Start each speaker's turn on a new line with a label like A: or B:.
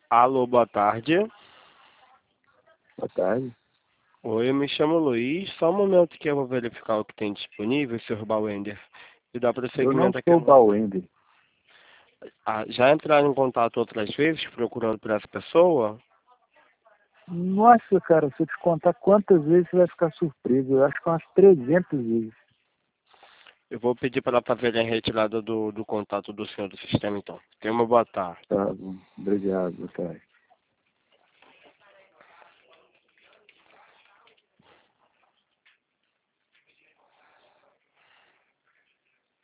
A: Alô, boa tarde.
B: Boa tarde.
A: Oi, eu me chamo Luiz. Só um momento que eu vou verificar o que tem disponível, Sr. Bauender. E dar
B: Eu não
A: prosseguimento aqui.
B: sou o Bauender.
A: Já entraram em contato outras vezes procurando por essa pessoa?
B: Nossa, cara, se eu te contar quantas vezes você vai ficar surpreso. Eu acho que umas 300 vezes.
A: Eu vou pedir para ela fazer a retirada do contato do senhor do sistema, então. Tenha uma boa tarde.
B: Tá bom. Obrigado, boa tarde.